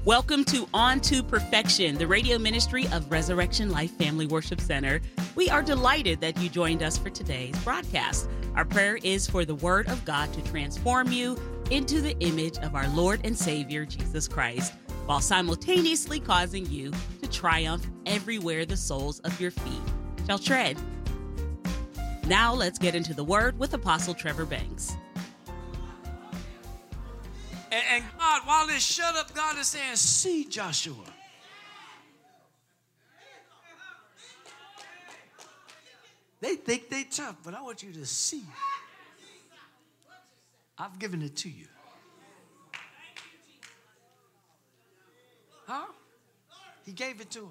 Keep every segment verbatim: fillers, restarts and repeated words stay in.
Welcome to On to Perfection, the radio ministry of Resurrection Life Family Worship Center. We are delighted that you joined us for today's broadcast. Our prayer is for the Word of God to transform you into the image of our Lord and Savior, Jesus Christ, while simultaneously causing you to triumph everywhere the soles of your feet shall tread. Now let's get into the Word with Apostle Trevor Banks. And, and God, while it's shut up, God is saying, see Joshua. They think they tough, but I want you to see. I've given it to you. Huh? He gave it to him.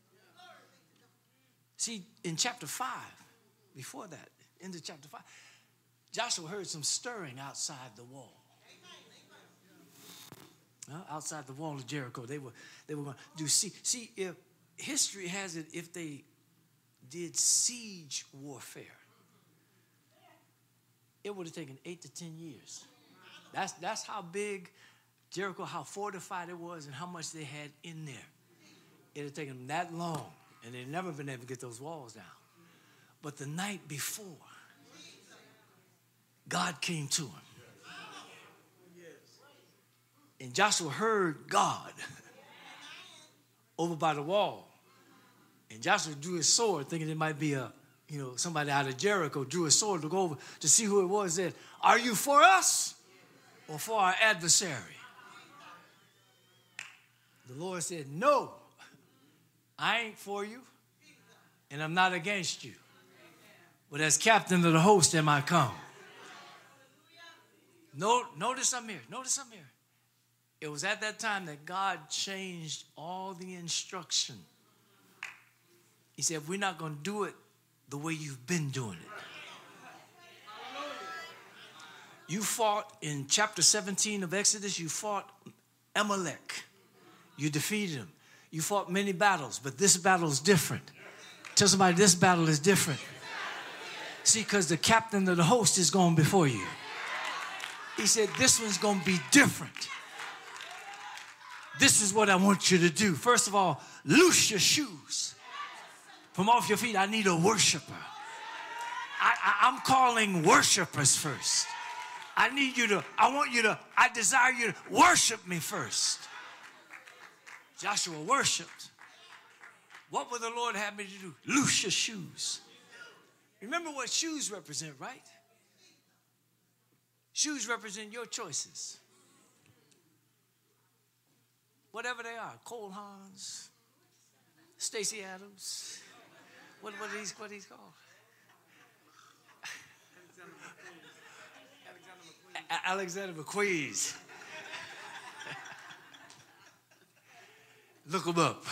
See, in chapter five, before that, into chapter five, Joshua heard some stirring outside the wall. Uh, outside the wall of Jericho, they were they were going to do see see if history has it, if they did siege warfare, it would have taken eight to ten years. That's that's how big Jericho, how fortified it was, and how much they had in there. It had taken them that long, and they'd never been able to get those walls down. But the night before, God came to him. And Joshua heard God over by the wall. And Joshua drew his sword, thinking it might be a, you know, somebody out of Jericho, drew his sword to go over to see who it was. Said, are you for us or for our adversary? The Lord said, no, I ain't for you, and I'm not against you. But as captain of the host am I come. No, notice I'm here. Notice I'm here. It was at that time that God changed all the instruction. He said, we're not going to do it the way you've been doing it. You fought in chapter seventeen of Exodus, you fought Amalek. You defeated him. You fought many battles, but this battle is different. Tell somebody this battle is different. See, because the captain of the host is going before you. He said, this one's going to be different. This is what I want you to do. First of all, loose your shoes from off your feet. I need a worshiper. I, I, I'm calling worshipers first. I need you to, I want you to, I desire you to worship me first. Joshua worshiped. What would the Lord have me to do? Loose your shoes. Remember what shoes represent, right? Shoes represent your choices. Whatever they are, Cole Hans, Stacey Adams, what what are these what are these called? Alexander McQueen. Look them up.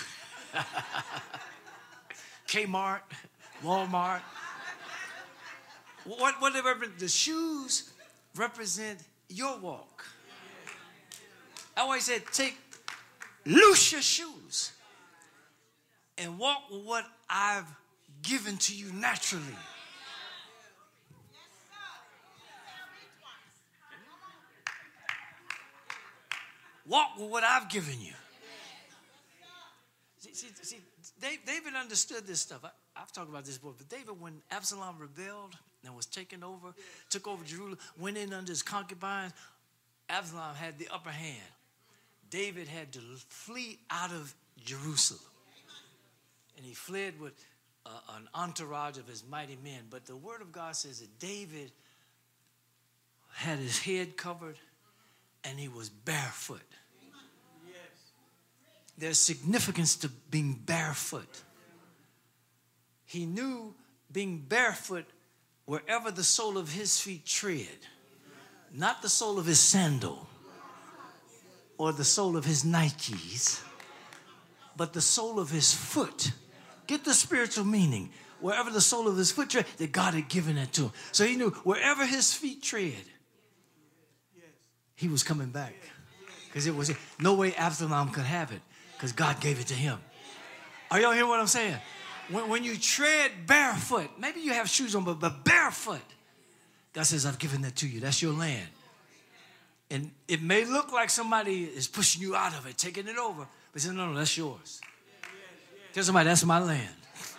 Kmart, Walmart. What what they represent? The shoes represent your walk. I always said, take. Loose your shoes and walk with what I've given to you naturally. Walk with what I've given you. See, see, see David understood this stuff. I, I've talked about this before, but David, when Absalom rebelled and was taken over, took over Jerusalem, went in under his concubines, Absalom had the upper hand. David had to flee out of Jerusalem. And he fled with uh, an entourage of his mighty men. But the word of God says that David had his head covered and he was barefoot. Yes. There's significance to being barefoot. He knew being barefoot wherever the sole of his feet tread, not the sole of his sandal or the sole of his Nikes, but the sole of his foot. Get the spiritual meaning. Wherever the sole of his foot tread, that God had given it to him. So he knew wherever his feet tread, he was coming back. Because it was no way Absalom could have it, because God gave it to him. Are y'all hearing what I'm saying? When, when you tread barefoot, maybe you have shoes on, but, but barefoot, God says, I've given that to you. That's your land. And it may look like somebody is pushing you out of it, taking it over. But say, no, no, that's yours. Tell somebody, that's my land.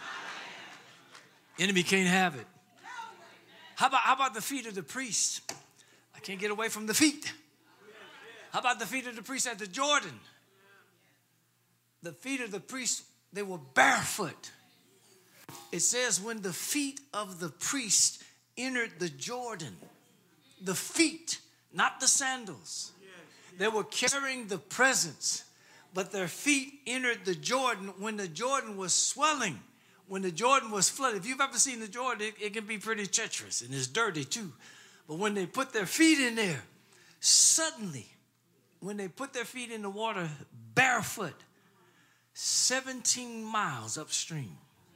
Enemy can't have it. How about, how about the feet of the priest? I can't get away from the feet. How about the feet of the priest at the Jordan? The feet of the priest, they were barefoot. It says when the feet of the priest entered the Jordan, the feet, not the sandals. They were carrying the presence, but their feet entered the Jordan when the Jordan was swelling, when the Jordan was flooded. If you've ever seen the Jordan, it, it can be pretty treacherous and it's dirty too. But when they put their feet in there, suddenly, when they put their feet in the water barefoot, seventeen miles upstream,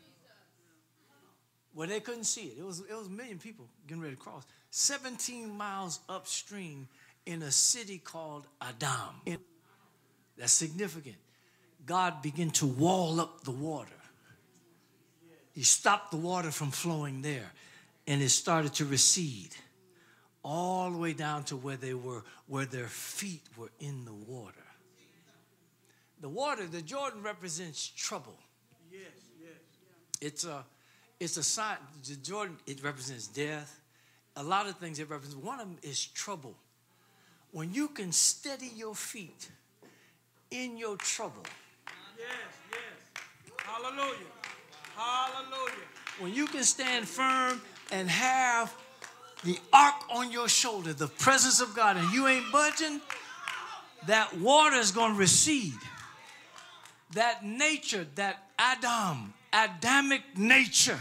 where they couldn't see it. It was, it was a million people getting ready to cross. seventeen miles upstream in a city called Adam. That's significant. God began to wall up the water. He stopped the water from flowing there, and it started to recede all the way down to where they were, where their feet were in the water. The water, the Jordan represents trouble. Yes, yes. It's a, it's a sign. The Jordan, it represents death. A lot of things it represents. One of them is trouble. When you can steady your feet in your trouble. Yes, yes. Hallelujah. Hallelujah. When you can stand firm and have the ark on your shoulder, the presence of God, and you ain't budging, that water is going to recede. That nature, that Adam, Adamic nature.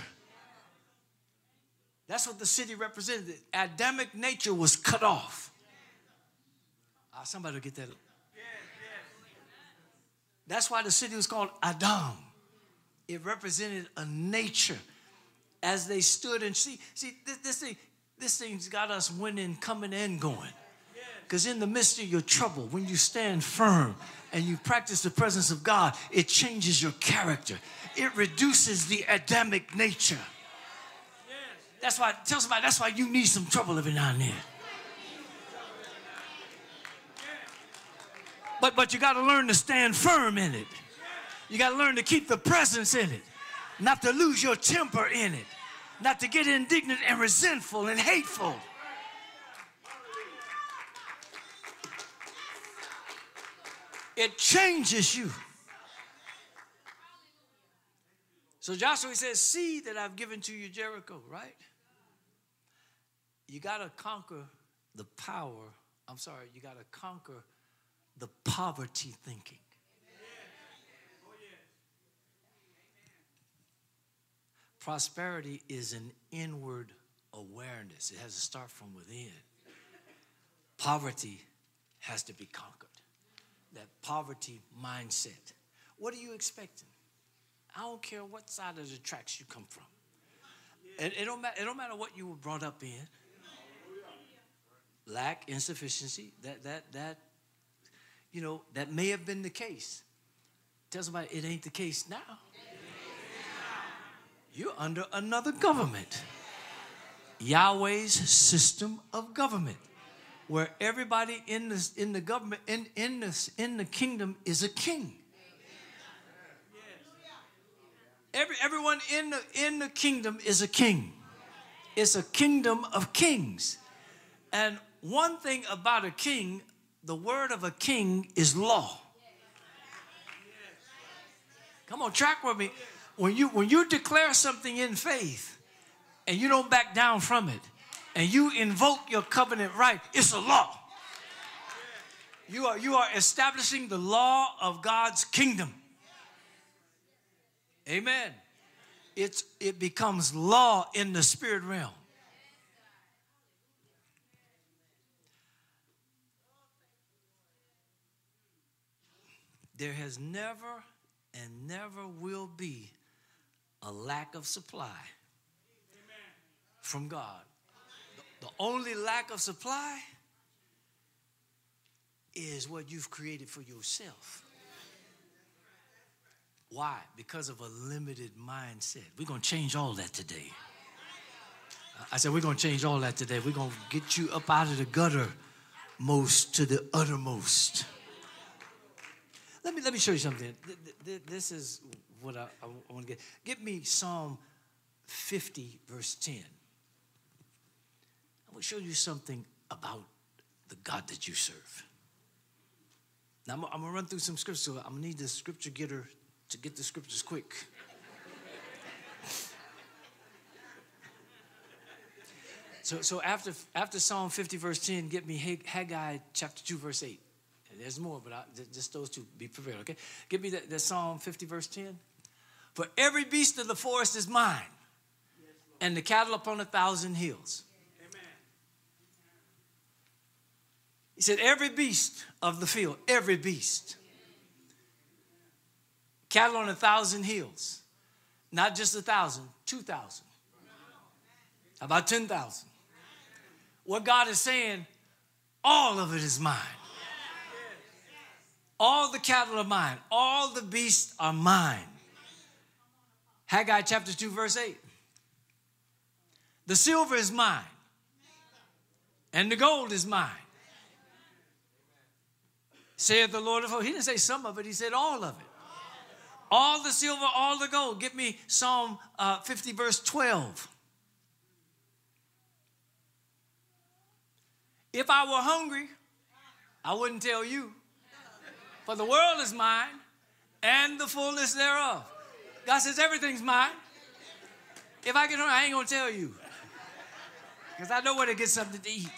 That's what the city represented. The Adamic nature was cut off. Ah, somebody will get that. That's why the city was called Adam. It represented a nature. As they stood and see, see this, this thing, this thing's got us winning, coming and going. Because in the midst of your trouble, when you stand firm and you practice the presence of God, it changes your character. It reduces the Adamic nature. That's why, tell somebody, that's why you need some trouble every now and then. But, but you got to learn to stand firm in it. You got to learn to keep the presence in it. Not to lose your temper in it. Not to get indignant and resentful and hateful. It changes you. So Joshua says, see that I've given to you Jericho, right? You got to conquer the power. I'm sorry, you got to conquer the poverty thinking. Prosperity is an inward awareness. It has to start from within. Poverty has to be conquered. That poverty mindset. What are you expecting? I don't care what side of the tracks you come from. It, it, don't matter, it don't matter what you were brought up in. Lack, insufficiency, that, that, that, you know, that may have been the case. Tell somebody it ain't the case now. You're under another government. Yahweh's system of government. Where everybody in the, in the government, in, in, the, in the kingdom is a king. Every, everyone in the, in the kingdom is a king. It's a kingdom of kings. And one thing about a king, the word of a king is law. Come on, track with me. When you, when you declare something in faith and you don't back down from it, and you invoke your covenant right, it's a law. You are, you are establishing the law of God's kingdom. Amen. It's, it becomes law in the spirit realm. There has never and never will be a lack of supply from God. The only lack of supply is what you've created for yourself. Why? Because of a limited mindset. We're going to change all that today. I said we're going to change all that today. We're going to get you up out of the gutter most to the uttermost. Let me let me show you something. This is what I, I want to get. Give me Psalm fifty, verse ten. I will show you something about the God that you serve. Now, I'm, I'm going to run through some scriptures, so I'm going to need the scripture getter to get the scriptures quick. so so after, after Psalm fifty, verse ten, get me Haggai chapter two, verse eight. And there's more, but I, just those two. Be prepared, okay? Give me the, the Psalm fifty, verse ten. For every beast of the forest is mine, and the cattle upon a thousand hills. He said, every beast of the field, every beast. Cattle on a thousand hills. Not just a thousand, two thousand. About ten thousand. What God is saying, all of it is mine. All the cattle are mine. All the beasts are mine. Haggai chapter two, verse eight. The silver is mine, and the gold is mine, saith the Lord of hosts. He didn't say some of it, he said all of it. All the silver, all the gold. Give me Psalm uh, fifty, verse twelve. If I were hungry, I wouldn't tell you. For the world is mine and the fullness thereof. God says everything's mine. If I get hungry, I ain't going to tell you. Because I know where to get something to eat.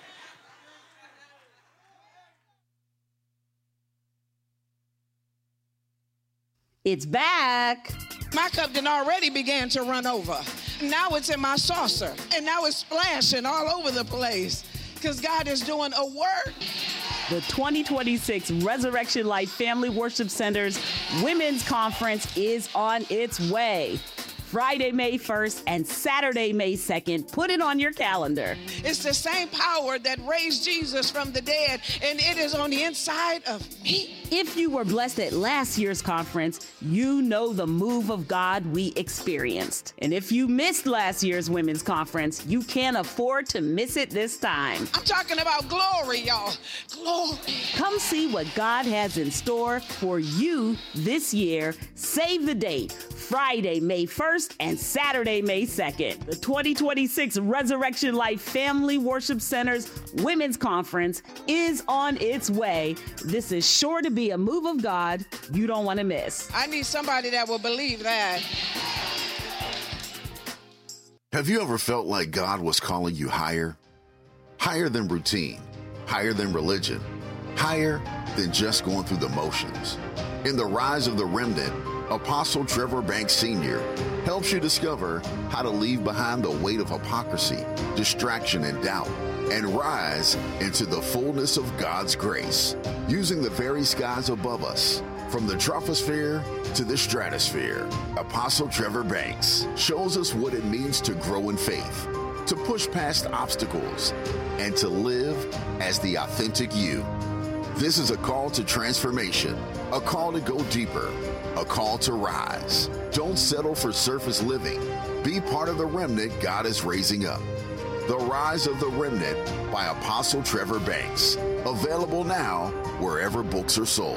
It's back. My cup done already began to run over. Now it's in my saucer. And now it's splashing all over the place. Because God is doing a work. The twenty twenty-six Resurrection Life Family Worship Center's Women's Conference is on its way. Friday, May first and Saturday, May second. Put it on your calendar. It's the same power that raised Jesus from the dead, and it is on the inside of me. If you were blessed at last year's conference, you know the move of God we experienced. And if you missed last year's women's conference, you can't afford to miss it this time. I'm talking about glory, y'all. Glory. Come see what God has in store for you this year. Save the date, Friday, May first and Saturday, May second. The twenty twenty-six Resurrection Life Family Worship Center's Women's Conference is on its way. This is sure to be a move of God you don't want to miss. I need somebody that will believe that. Have you ever felt like God was calling you higher? Higher than routine, higher than religion, higher than just going through the motions. In The Rise of the Remnant, Apostle Trevor Banks Senior helps you discover how to leave behind the weight of hypocrisy, distraction, and doubt, and rise into the fullness of God's grace, using the very skies above us. From the troposphere to the stratosphere, Apostle Trevor Banks shows us what it means to grow in faith, to push past obstacles, and to live as the authentic you. This is a call to transformation, a call to go deeper, a call to rise. Don't settle for surface living. Be part of the remnant God is raising up. The Rise of the Remnant by Apostle Trevor Banks. Available now wherever books are sold.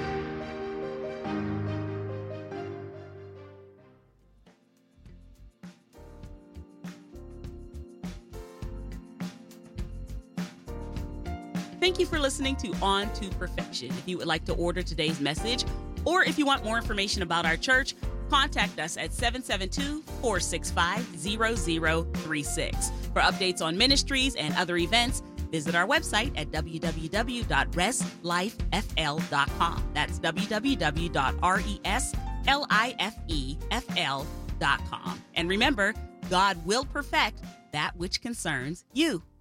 Thank you for listening to On to Perfection. If you would like to order today's message, or if you want more information about our church, contact us at seven seven two, four six five, zero zero three six. For updates on ministries and other events, visit our website at w w w dot res life f l dot com. That's w w w dot res life f l dot com. And remember, God will perfect that which concerns you.